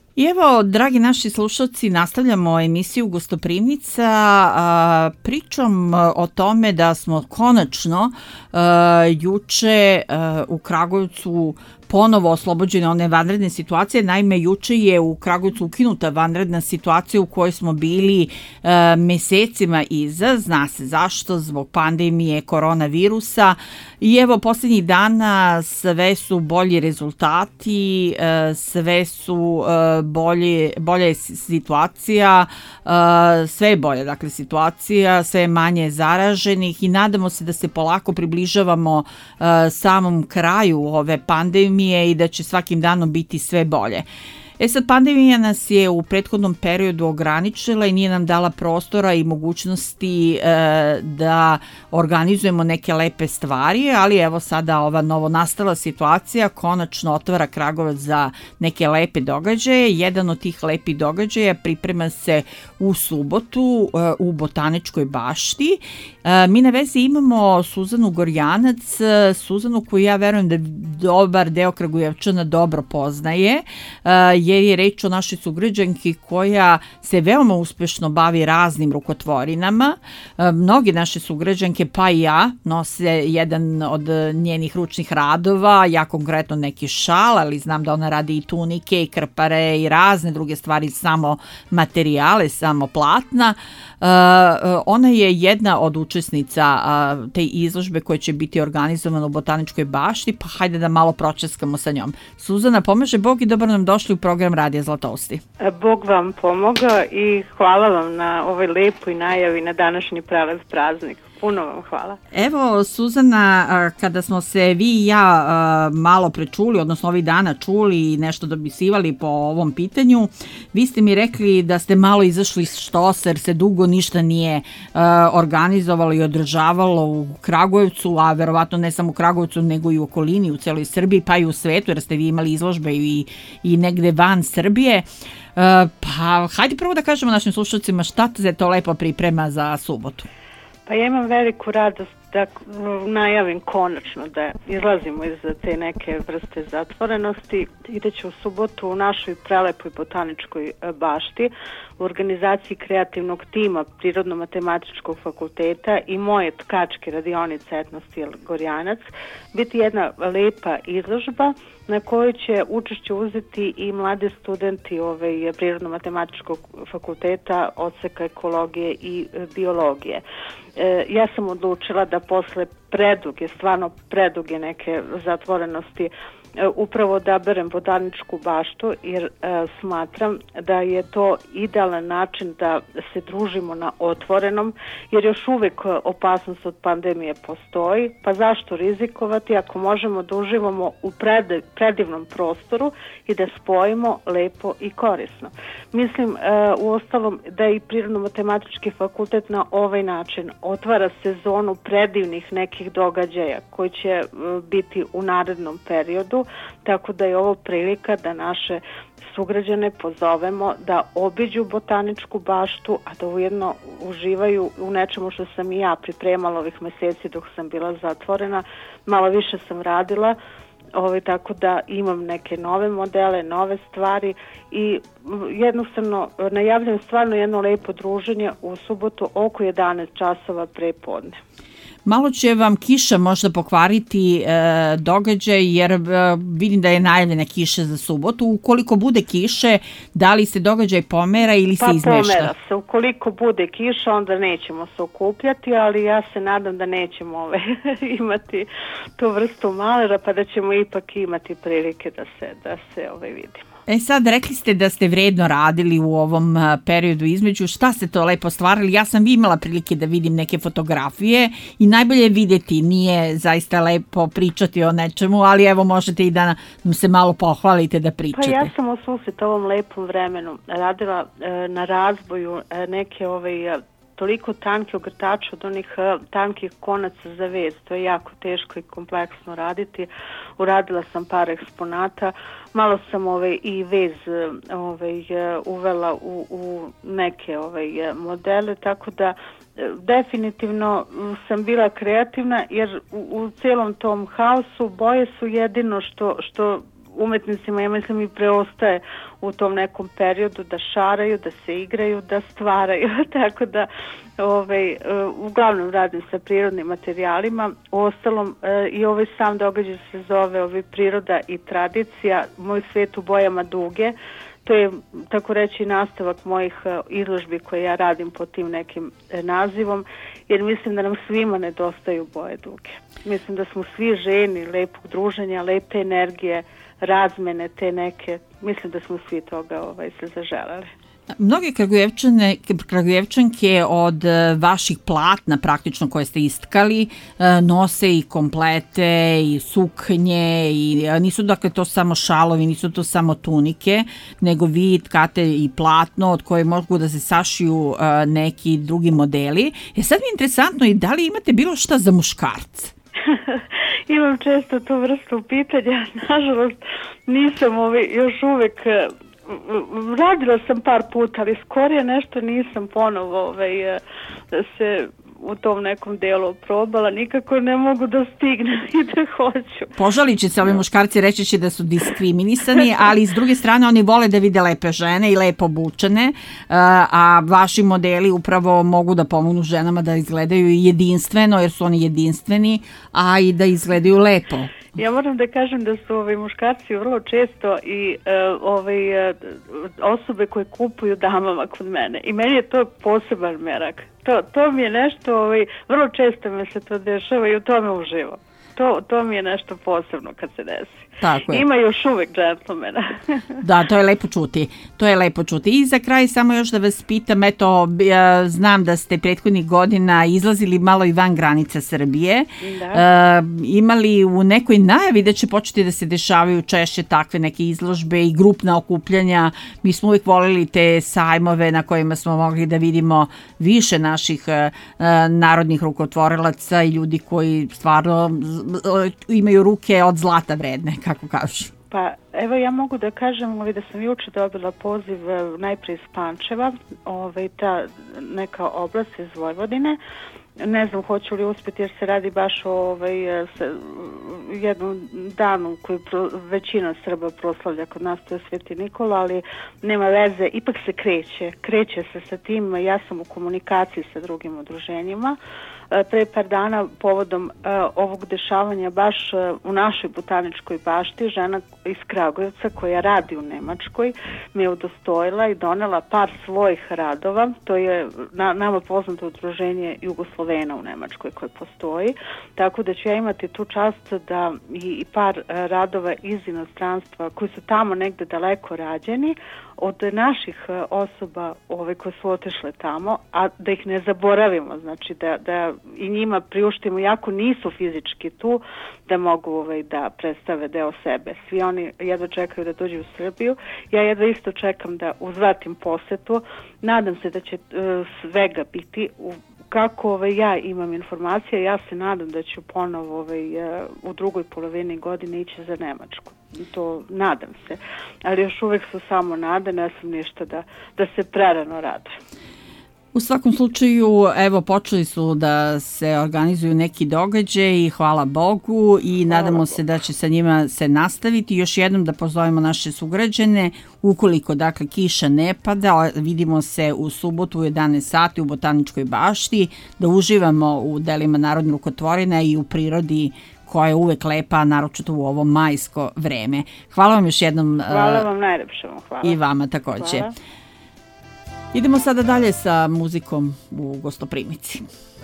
I evo, dragi naši slušalci, nastavljamo emisiju Gostoprimnica pričom o tome da smo konačno juče u Kragujevcu ponovo oslobođene one vanredne situacije. Naime, juče je u Kragujevcu ukinuta vanredna situacija u kojoj smo bili mesecima iza. Zna se zašto, zbog pandemije koronavirusa. I evo, posljednjih dana sve su bolji rezultati, sve su bolja je situacija, sve je bolja, dakle, situacija, sve je manje zaraženih i nadamo se da se polako približavamo samom kraju ove pandemije i da će svakim danom biti sve bolje. Sad, pandemija nas je u prethodnom periodu ograničila i nije nam dala prostora i mogućnosti da organizujemo neke lepe stvari, ali evo sada ova novonastala situacija konačno otvara Kragujevac za neke lepe događaje. Jedan od tih lepih događaja priprema se u subotu u Botaničkoj bašti. Mi na vezi imamo Suzanu Gorjanac, Suzanu koju ja verujem da dobar deo Kragujevčana dobro poznaje, jer je reč o našoj sugrađanki koja se veoma uspešno bavi raznim rukotvorinama. Mnogi naše sugrađanke, pa i ja, nose jedan od njenih ručnih radova, ja konkretno neki šal, ali znam da ona radi i tunike i krpare i razne druge stvari, samo materijale, samo platna. Ona je jedna od učesnica te izložbe koja će biti organizovana u Botaničkoj bašti, pa hajde da malo pročeskamo sa njom. Suzana, pomaže Bog i dobro nam došli u program Radija Zlatousti. Bog vam pomogao i hvala vam na ovoj lepoj najavi na današnji prelep praznik. Puno vam hvala. Evo, Suzana, kada smo se vi i ja malo prečuli, odnosno ovih dana čuli i nešto dopisivali po ovom pitanju, vi ste mi rekli da ste malo izašli iz štosa jer se dugo ništa nije organizovalo i održavalo u Kragujevcu, a verovatno ne samo u Kragujevcu, nego i u okolini, u celoj Srbiji, pa i u svetu, jer ste vi imali izložbe i negde van Srbije. Pa, hajde prvo da kažemo našim slušalcima šta se to lepo priprema za subotu. Pa ja imam veliku radost da najavim konačno da izlazimo iz te neke vrste zatvorenosti i da će u subotu u našoj prelepoj Botaničkoj bašti u organizaciji kreativnog tima Prirodno-matematičkog fakulteta i moje tkačke radionice Etnostil Gorjanac biti jedna lepa izložba na kojoj će učešće uzeti i mlade studenti Prirodno-matematičkog fakulteta odseka ekologije i biologije. Ja sam odlučila da posle stvarno preduge neke zatvorenosti upravo odaberem Botaničku baštu jer smatram da je to idealan način da se družimo na otvorenom jer još uvek opasnost od pandemije postoji, pa zašto rizikovati ako možemo da uživamo u predivnom prostoru i da spojimo lepo i korisno. Mislim uostalom da i Prirodno-matematički fakultet na ovaj način otvara sezonu predivnih nekih događaja koji će biti u narednom periodu, tako da je ovo prilika da naše sugrađane pozovemo da obiđu Botaničku baštu, a da ujedno uživaju u nečemu što sam i ja pripremala ovih meseci dok sam bila zatvorena. Malo više sam radila, tako da imam neke nove modele, nove stvari i jednostavno najavljam stvarno jedno lepo druženje u subotu oko 11 časova pre podne. Malo će vam kiša možda pokvariti događaj jer vidim da je najavljena kiša za subotu. Ukoliko bude kiše, da li se događaj pomera ili se izmešta? Pa pomera se. Ukoliko bude kiša, onda nećemo se okupljati, ali ja se nadam da nećemo imati tu vrstu malera, pa da ćemo ipak imati prilike da se vidimo. Sad, rekli ste da ste vredno radili u ovom periodu između. Šta ste to lepo stvarali? Ja sam imala prilike da vidim neke fotografije i najbolje je videti. Nije zaista lepo pričati o nečemu, ali evo možete i da nam se malo pohvalite da pričate. Pa ja sam u susret ovom lepom vremenu radila na razboju neke toliko tanke ogrtače od onih tankih konaca za vez. To je jako teško i kompleksno raditi. Uradila sam par eksponata. Malo sam i vez uvela u neke modele, tako da definitivno sam bila kreativna jer u celom tom haosu boje su jedino što umetnicima, ja mislim, i preostaje u tom nekom periodu da šaraju, da se igraju, da stvaraju. Tako da uglavnom radim sa prirodnim materijalima. Uostalom i ovaj sam događaj se zove priroda i tradicija, moj svet u bojama duge. To je, tako reći, nastavak mojih izložbi koje ja radim pod tim nekim nazivom, jer mislim da nam svima nedostaju boje duge. Mislim da smo svi željni lepog druženja, lepe energije, razmene te neke. Mislim da smo svi toga se zaželeli. Mnoge Kragujevčanke od vaših platna praktično koje ste istkali nose i komplete i suknje i nisu dakle to samo šalovi, nisu to samo tunike, nego vi tkate i platno od koje mogu da se sašiju neki drugi modeli. Sad mi je interesantno i da li imate bilo šta za muškarce? Imam često tu vrstu pitanja, nažalost nisam još uvek... Radila sam par puta, ali skorije nešto nisam ponovo se u tom nekom delu probala, nikako ne mogu da stignem i da hoću. Požalit će se ovi muškarci, reći će da su diskriminisani, ali s druge strane oni vole da vide lepe žene i lepo obučene, a vaši modeli upravo mogu da pomognu ženama da izgledaju jedinstveno, jer su oni jedinstveni, a i da izgledaju lepo. Ja moram da kažem da su muškarci vrlo često i osobe koje kupuju damama kod mene. I meni je to poseban merak. To mi je nešto, vrlo često mi se to dešava i u tome uživam. To mi je nešto posebno kad se desi. Tako je. Ima još uvek džentlmena. Da, to je lepo čuti. I za kraj samo još da vas pitam, eto, znam da ste prethodnih godina izlazili malo i van granica Srbije. Da. Imali u nekoj najavi da će početi da se dešavaju češće takve neke izložbe i grupna okupljanja. Mi smo uvijek volili te sajmove na kojima smo mogli da vidimo više naših narodnih rukotvorilaca i ljudi koji stvarno imaju ruke od zlata vredne, kako kažu. Pa evo ja mogu da kažem da sam juče dobila poziv najprije iz Pančeva, ta neka oblast iz Vojvodine. Ne znam hoću li uspjeti jer se radi baš o jednom danu koji većina Srba proslavlja kod nas, to je Sveti Nikola, ali nema veze, ipak se kreće se sa tim, ja sam u komunikaciji sa drugim udruženjima. Pre par dana povodom ovog dešavanja baš u našoj botaničkoj bašti žena iz Kragujevca koja radi u Nemačkoj me je udostojila i donela par svojih radova. To je nama poznato udruženje Jugoslovena u Nemačkoj koje postoji, tako da ću ja imati tu čast da i par radova iz inostranstva koji su tamo negde daleko rađeni od naših osoba koje su otišle tamo, a da ih ne zaboravimo, znači da i njima priuštimo, jako nisu fizički tu, da mogu da predstave deo sebe. Svi oni jedva čekaju da dođu u Srbiju. Ja jedva isto čekam da uzvratim posetu. Nadam se da će svega biti. Kako ja imam informacije, ja se nadam da ću ponovo u drugoj polovini godine ići za Nemačku. To nadam se. Ali još uvek su samo nade, ne sam ništa da se prerano rade. U svakom slučaju, evo, počeli su da se organizuju neki događaji, hvala Bogu, i nadamo se da će sa njima se nastaviti. Još jednom da pozovemo naše sugrađane, ukoliko, dakle, kiša ne pada, vidimo se u subotu u 11 sati u Botaničkoj bašti, da uživamo u delima narodnih rukotvorina i u prirodi koja je uvek lepa, naročito u ovo majsko vreme. Hvala vam još jednom. Hvala vam najlepše. Hvala. I vama takođe. Hvala. Idemo sada dalje sa muzikom u Gostoprimici.